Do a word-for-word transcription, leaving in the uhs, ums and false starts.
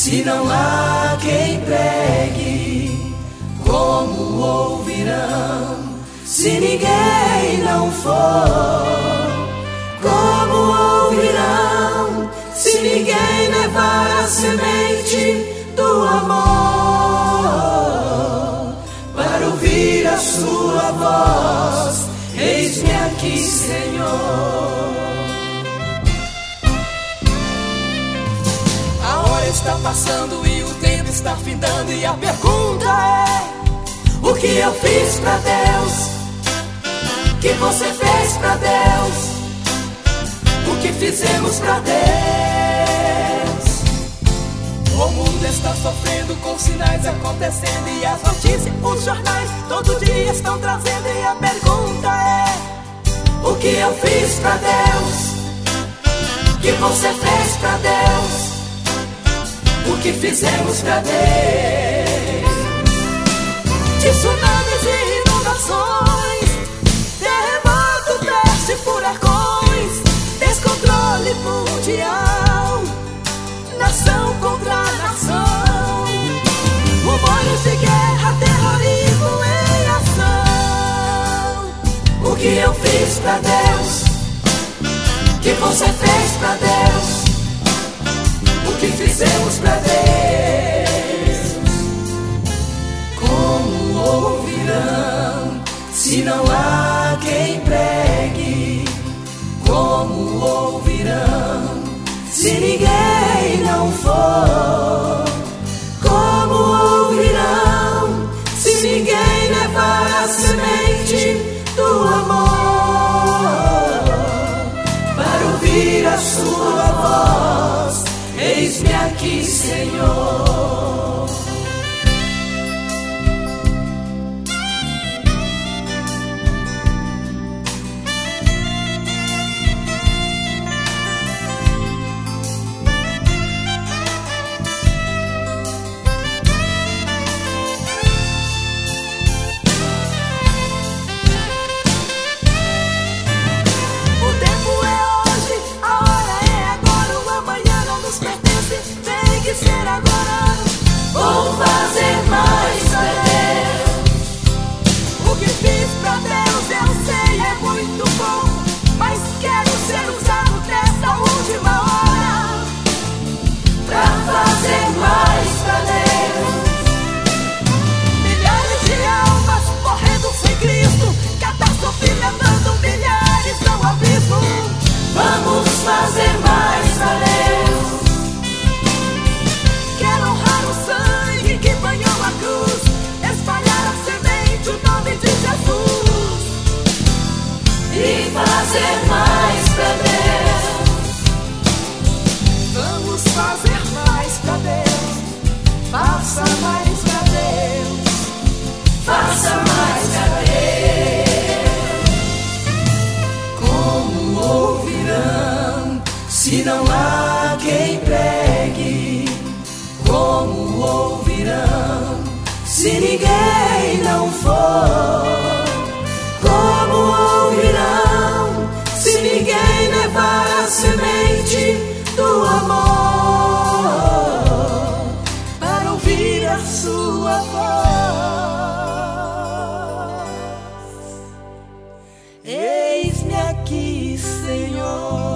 Se não há quem pregue, como ouvirão? Se ninguém não for, como ouvirão? Se ninguém levar a semente do amor para ouvir a sua voz, eis-me aqui, Senhor. A hora está passando e o tempo está findando, e a pergunta é: o que eu fiz pra Deus? O que você fez pra Deus? O que fizemos pra Deus? O mundo está sofrendo com sinais acontecendo, e as notícias, os jornais, todo dia estão trazendo, e a pergunta é: o que eu fiz pra Deus? O que você fez pra Deus? O que fizemos pra Deus? Tsunamis e inundações, terremoto, peste, furacões, descontrole mundial, nação contra nação, rumores de guerra, terrorismo em ação. O que eu fiz pra Deus? O que você fez pra Deus? O que fizemos pra Deus? Como ouvirão se não há quem pregue? Como ouvirão se ninguém não for? Como ouvirão se ninguém levar a semente do amor para ouvir a sua voz? Eis-me aqui, Senhor. Ser agora, vou fazer mais pra Deus. O que fiz pra Deus eu sei é muito bom, mas quero ser usado nessa última hora pra fazer mais pra Deus. Milhares de almas morrendo sem Cristo, catástrofe levando milhares ao abismo. Vamos fazer mais pra Deus. Que banhou a cruz, espalhar a semente, o nome de Jesus, e fazer mais pra Deus. Vamos fazer mais pra Deus. Faça mais pra Deus. Faça mais pra Deus. Como ouvirão se não há quem pregue? Como ouvirão se ninguém não for? Como ouvirão se ninguém levar a semente do amor para ouvir a sua voz? Eis-me aqui, Senhor.